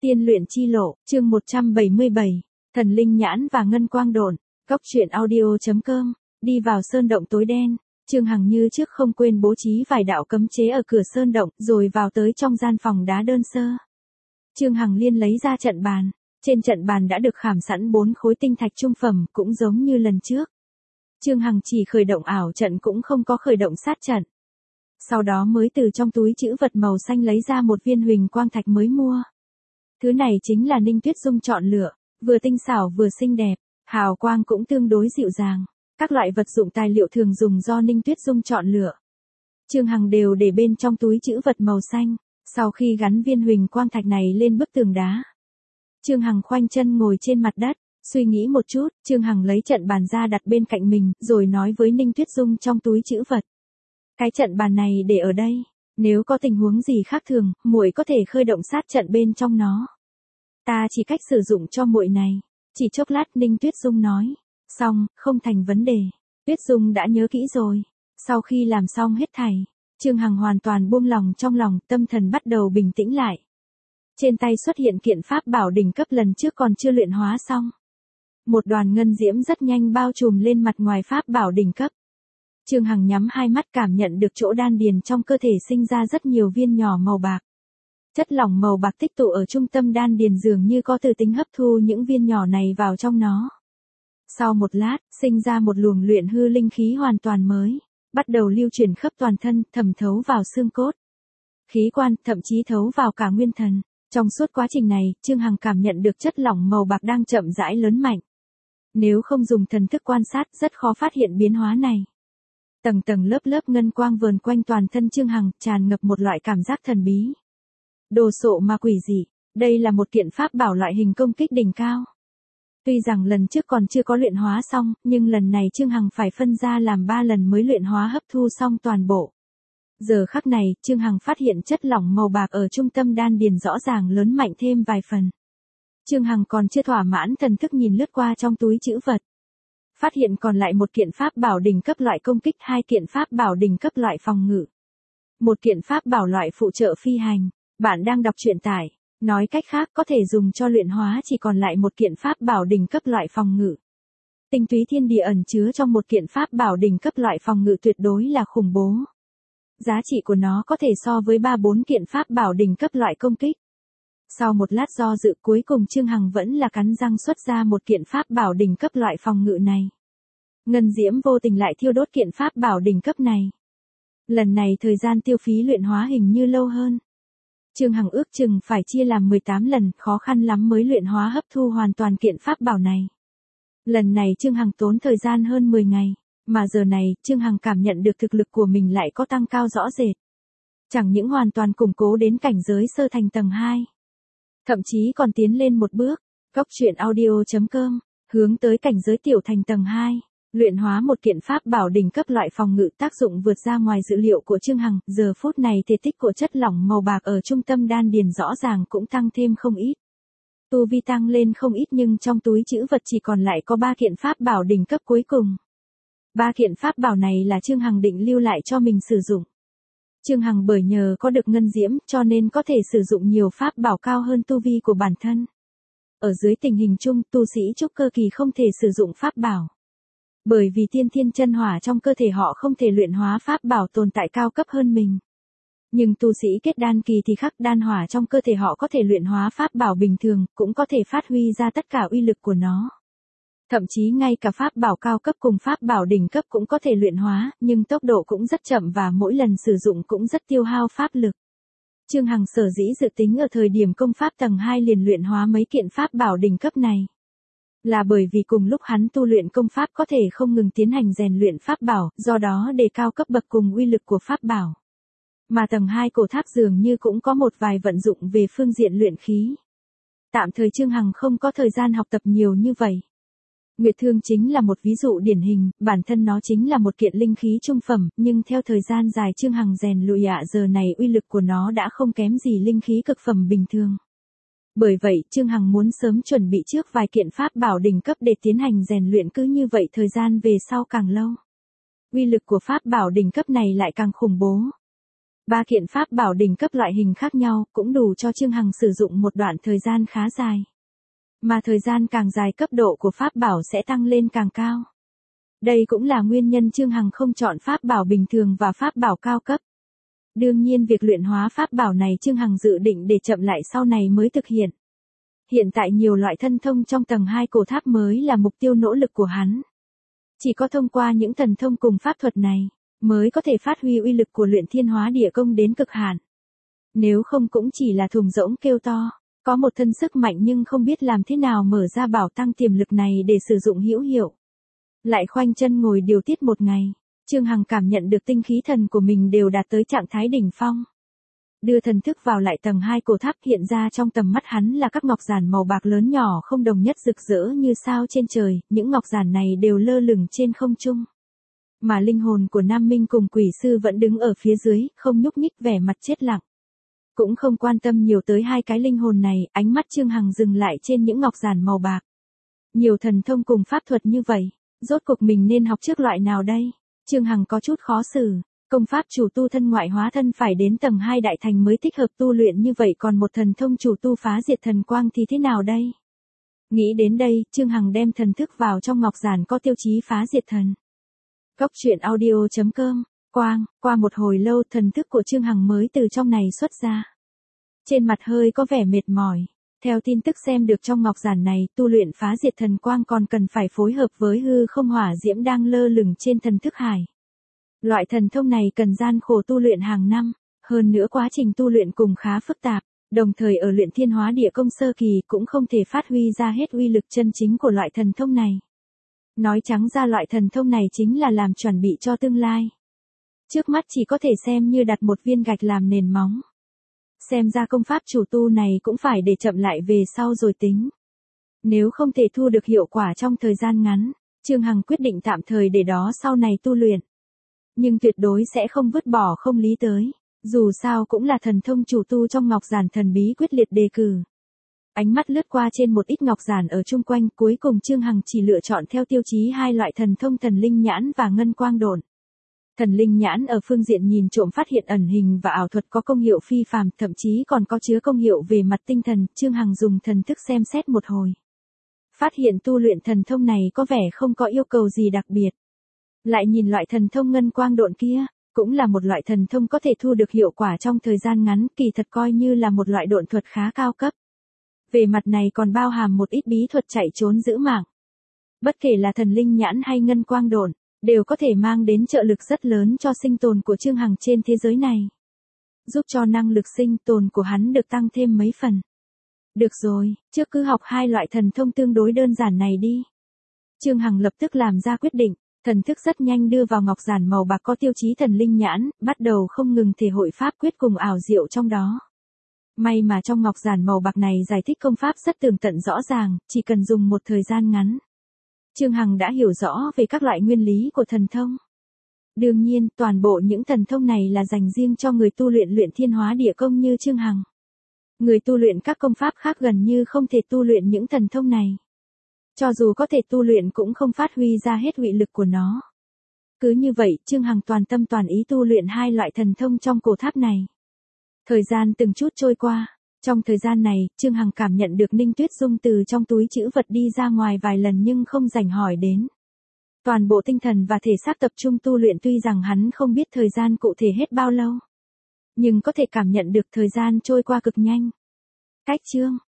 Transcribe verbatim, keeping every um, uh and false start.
Tiên luyện chi lộ, chương một trăm bảy mươi bảy, thần linh nhãn và ngân quang độn, cốc truyện audio chấm com, đi vào sơn động tối đen, Trương Hằng như trước không quên bố trí vài đạo cấm chế ở cửa sơn động, rồi vào tới trong gian phòng đá đơn sơ. Trương Hằng liên lấy ra trận bàn, trên trận bàn đã được khảm sẵn bốn khối tinh thạch trung phẩm, cũng giống như lần trước. Trương Hằng chỉ khởi động ảo trận cũng không có khởi động sát trận. Sau đó mới từ trong túi trữ vật màu xanh lấy ra một viên huỳnh quang thạch mới mua. Thứ này chính là Ninh Tuyết Dung chọn lựa, vừa tinh xảo vừa xinh đẹp, hào quang cũng tương đối dịu dàng. Các loại vật dụng tài liệu thường dùng do Ninh Tuyết Dung chọn lựa, Trương Hằng đều để bên trong túi trữ vật màu xanh. Sau khi gắn viên huỳnh quang thạch này lên bức tường đá, Trương Hằng khoanh chân ngồi trên mặt đất, suy nghĩ một chút, Trương Hằng lấy trận bàn ra đặt bên cạnh mình, rồi nói với Ninh Tuyết Dung trong túi trữ vật. Cái trận bàn này để ở đây, nếu có tình huống gì khác thường, muội có thể khởi động sát trận bên trong nó. Ta chỉ cách sử dụng cho muội này. Chỉ chốc lát Ninh Tuyết Dung nói. Xong, không thành vấn đề. Tuyết Dung đã nhớ kỹ rồi. Sau khi làm xong hết thảy, Trương Hằng hoàn toàn buông lòng trong lòng, tâm thần bắt đầu bình tĩnh lại. Trên tay xuất hiện kiện pháp bảo đỉnh cấp lần trước còn chưa luyện hóa xong. Một đoàn ngân diễm rất nhanh bao trùm lên mặt ngoài pháp bảo đỉnh cấp. Trương Hằng nhắm hai mắt cảm nhận được chỗ đan điền trong cơ thể sinh ra rất nhiều viên nhỏ màu bạc. Chất lỏng màu bạc tích tụ ở trung tâm đan điền dường như có từ tính hấp thu những viên nhỏ này vào trong nó. Sau một lát, sinh ra một luồng luyện hư linh khí hoàn toàn mới, bắt đầu lưu chuyển khắp toàn thân, thẩm thấu vào xương cốt, khí quan, thậm chí thấu vào cả nguyên thần. Trong suốt quá trình này, Trương Hằng cảm nhận được chất lỏng màu bạc đang chậm rãi lớn mạnh. Nếu không dùng thần thức quan sát, rất khó phát hiện biến hóa này. Tầng tầng lớp lớp ngân quang vờn quanh toàn thân Trương Hằng, tràn ngập một loại cảm giác thần bí. Đồ sộ mà quỷ dị, đây là một kiện pháp bảo loại hình công kích đỉnh cao. Tuy rằng lần trước còn chưa có luyện hóa xong, nhưng lần này Trương Hằng phải phân ra làm ba lần mới luyện hóa hấp thu xong toàn bộ. Giờ khắc này, Trương Hằng phát hiện chất lỏng màu bạc ở trung tâm đan điền rõ ràng lớn mạnh thêm vài phần. Trương Hằng còn chưa thỏa mãn, thần thức nhìn lướt qua trong túi trữ vật. Phát hiện còn lại một kiện pháp bảo đỉnh cấp loại công kích, hai kiện pháp bảo đỉnh cấp loại phòng ngự, một kiện pháp bảo loại phụ trợ phi hành. Bạn đang đọc truyện tải, nói cách khác có thể dùng cho luyện hóa chỉ còn lại một kiện pháp bảo đỉnh cấp loại phòng ngự. Tinh túy thiên địa ẩn chứa trong một kiện pháp bảo đỉnh cấp loại phòng ngự tuyệt đối là khủng bố. Giá trị của nó có thể so với ba bốn kiện pháp bảo đỉnh cấp loại công kích. Sau một lát do dự, cuối cùng Trương Hằng vẫn là cắn răng xuất ra một kiện pháp bảo đỉnh cấp loại phòng ngự này. Ngân diễm vô tình lại thiêu đốt kiện pháp bảo đỉnh cấp này. Lần này thời gian tiêu phí luyện hóa hình như lâu hơn. Trương Hằng ước chừng phải chia làm mười tám lần, khó khăn lắm mới luyện hóa hấp thu hoàn toàn kiện pháp bảo này. Lần này Trương Hằng tốn thời gian hơn mười ngày, mà giờ này, Trương Hằng cảm nhận được thực lực của mình lại có tăng cao rõ rệt. Chẳng những hoàn toàn củng cố đến cảnh giới sơ thành tầng hai, thậm chí còn tiến lên một bước, cốc truyện audio chấm com, hướng tới cảnh giới tiểu thành tầng hai. Luyện hóa một kiện pháp bảo đỉnh cấp loại phòng ngự, tác dụng vượt ra ngoài dự liệu của Trương Hằng. Giờ phút này thể tích của chất lỏng màu bạc ở trung tâm đan điền rõ ràng cũng tăng thêm không ít. Tu vi tăng lên không ít, nhưng trong túi trữ vật chỉ còn lại có ba kiện pháp bảo đỉnh cấp cuối cùng. Ba kiện pháp bảo này là Trương Hằng định lưu lại cho mình sử dụng. Trương Hằng bởi nhờ có được ngân diễm cho nên có thể sử dụng nhiều pháp bảo cao hơn tu vi của bản thân. Ở dưới tình hình chung, tu sĩ trúc cơ kỳ không thể sử dụng pháp bảo. Bởi vì tiên thiên chân hỏa trong cơ thể họ không thể luyện hóa pháp bảo tồn tại cao cấp hơn mình. Nhưng tu sĩ kết đan kỳ thì khác, đan hỏa trong cơ thể họ có thể luyện hóa pháp bảo bình thường, cũng có thể phát huy ra tất cả uy lực của nó. Thậm chí ngay cả pháp bảo cao cấp cùng pháp bảo đỉnh cấp cũng có thể luyện hóa, nhưng tốc độ cũng rất chậm và mỗi lần sử dụng cũng rất tiêu hao pháp lực. Trương Hằng sở dĩ dự tính ở thời điểm công pháp tầng hai liền luyện hóa mấy kiện pháp bảo đỉnh cấp này, là bởi vì cùng lúc hắn tu luyện công pháp có thể không ngừng tiến hành rèn luyện pháp bảo, do đó đề cao cấp bậc cùng uy lực của pháp bảo. Mà tầng hai cổ tháp dường như cũng có một vài vận dụng về phương diện luyện khí. Tạm thời Trương Hằng không có thời gian học tập nhiều như vậy. Nguyệt Thương chính là một ví dụ điển hình, bản thân nó chính là một kiện linh khí trung phẩm, nhưng theo thời gian dài Trương Hằng rèn luyện ạ giờ này uy lực của nó đã không kém gì linh khí cực phẩm bình thường. Bởi vậy, Trương Hằng muốn sớm chuẩn bị trước vài kiện pháp bảo đỉnh cấp để tiến hành rèn luyện, cứ như vậy thời gian về sau càng lâu, uy lực của pháp bảo đỉnh cấp này lại càng khủng bố. Ba kiện pháp bảo đỉnh cấp loại hình khác nhau cũng đủ cho Trương Hằng sử dụng một đoạn thời gian khá dài. Mà thời gian càng dài cấp độ của pháp bảo sẽ tăng lên càng cao. Đây cũng là nguyên nhân Trương Hằng không chọn pháp bảo bình thường và pháp bảo cao cấp. Đương nhiên việc luyện hóa pháp bảo này Trương Hằng dự định để chậm lại sau này mới thực hiện. Hiện tại nhiều loại thân thông trong tầng hai cổ tháp mới là mục tiêu nỗ lực của hắn. Chỉ có thông qua những thần thông cùng pháp thuật này, mới có thể phát huy uy lực của luyện thiên hóa địa công đến cực hạn. Nếu không cũng chỉ là thùng rỗng kêu to, có một thân sức mạnh nhưng không biết làm thế nào mở ra bảo tăng tiềm lực này để sử dụng hữu hiệu. Lại khoanh chân ngồi điều tiết một ngày, Trương Hằng cảm nhận được tinh khí thần của mình đều đạt tới trạng thái đỉnh phong. Đưa thần thức vào lại tầng hai cổ tháp, hiện ra trong tầm mắt hắn là các ngọc giản màu bạc lớn nhỏ không đồng nhất rực rỡ như sao trên trời, những ngọc giản này đều lơ lửng trên không trung. Mà linh hồn của Nam Minh cùng quỷ sư vẫn đứng ở phía dưới, không nhúc nhích, vẻ mặt chết lặng. Cũng không quan tâm nhiều tới hai cái linh hồn này, ánh mắt Trương Hằng dừng lại trên những ngọc giản màu bạc. Nhiều thần thông cùng pháp thuật như vậy, rốt cuộc mình nên học trước loại nào đây? Trương Hằng có chút khó xử, công pháp chủ tu thân ngoại hóa thân phải đến tầng hai đại thành mới thích hợp tu luyện như vậy, còn một thần thông chủ tu phá diệt thần quang thì thế nào đây? Nghĩ đến đây, Trương Hằng đem thần thức vào trong ngọc giản có tiêu chí phá diệt thần. Cốc truyện audio chấm com, quang, qua một hồi lâu thần thức của Trương Hằng mới từ trong này xuất ra. Trên mặt hơi có vẻ mệt mỏi. Theo tin tức xem được trong ngọc giản này, tu luyện phá diệt thần quang còn cần phải phối hợp với hư không hỏa diễm đang lơ lửng trên thần thức hải. Loại thần thông này cần gian khổ tu luyện hàng năm, hơn nữa quá trình tu luyện cùng khá phức tạp, đồng thời ở luyện thiên hóa địa công sơ kỳ cũng không thể phát huy ra hết uy lực chân chính của loại thần thông này. Nói trắng ra loại thần thông này chính là làm chuẩn bị cho tương lai. Trước mắt chỉ có thể xem như đặt một viên gạch làm nền móng. Xem ra công pháp chủ tu này cũng phải để chậm lại về sau rồi tính. Nếu không thể thu được hiệu quả trong thời gian ngắn, Trương Hằng quyết định tạm thời để đó sau này tu luyện. Nhưng tuyệt đối sẽ không vứt bỏ không lý tới, dù sao cũng là thần thông chủ tu trong ngọc giản thần bí quyết liệt đề cử. Ánh mắt lướt qua trên một ít ngọc giản ở chung quanh, cuối cùng Trương Hằng chỉ lựa chọn theo tiêu chí hai loại thần thông thần linh nhãn và ngân quang độn. Thần linh nhãn ở phương diện nhìn trộm phát hiện ẩn hình và ảo thuật có công hiệu phi phàm, thậm chí còn có chứa công hiệu về mặt tinh thần. Trương Hằng dùng thần thức xem xét một hồi, phát hiện tu luyện thần thông này có vẻ không có yêu cầu gì đặc biệt. Lại nhìn loại thần thông ngân quang độn kia, cũng là một loại thần thông có thể thu được hiệu quả trong thời gian ngắn, kỳ thật coi như là một loại độn thuật khá cao cấp. Về mặt này còn bao hàm một ít bí thuật chạy trốn giữ mạng. Bất kể là thần linh nhãn hay ngân quang độn, đều có thể mang đến trợ lực rất lớn cho sinh tồn của Trương Hằng trên thế giới này. Giúp cho năng lực sinh tồn của hắn được tăng thêm mấy phần. Được rồi, trước cứ học hai loại thần thông tương đối đơn giản này đi. Trương Hằng lập tức làm ra quyết định, thần thức rất nhanh đưa vào ngọc giản màu bạc có tiêu chí thần linh nhãn, bắt đầu không ngừng thể hội pháp quyết cùng ảo diệu trong đó. May mà trong ngọc giản màu bạc này giải thích công pháp rất tường tận rõ ràng, chỉ cần dùng một thời gian ngắn. Trương Hằng đã hiểu rõ về các loại nguyên lý của thần thông. Đương nhiên, toàn bộ những thần thông này là dành riêng cho người tu luyện luyện thiên hóa địa công như Trương Hằng. Người tu luyện các công pháp khác gần như không thể tu luyện những thần thông này. Cho dù có thể tu luyện cũng không phát huy ra hết uy lực của nó. Cứ như vậy, Trương Hằng toàn tâm toàn ý tu luyện hai loại thần thông trong cổ tháp này. Thời gian từng chút trôi qua. Trong thời gian này, Trương Hằng cảm nhận được Ninh Tuyết Dung từ trong túi trữ vật đi ra ngoài vài lần nhưng không rảnh hỏi đến. Toàn bộ tinh thần và thể xác tập trung tu luyện, tuy rằng hắn không biết thời gian cụ thể hết bao lâu. Nhưng có thể cảm nhận được thời gian trôi qua cực nhanh. Cách chương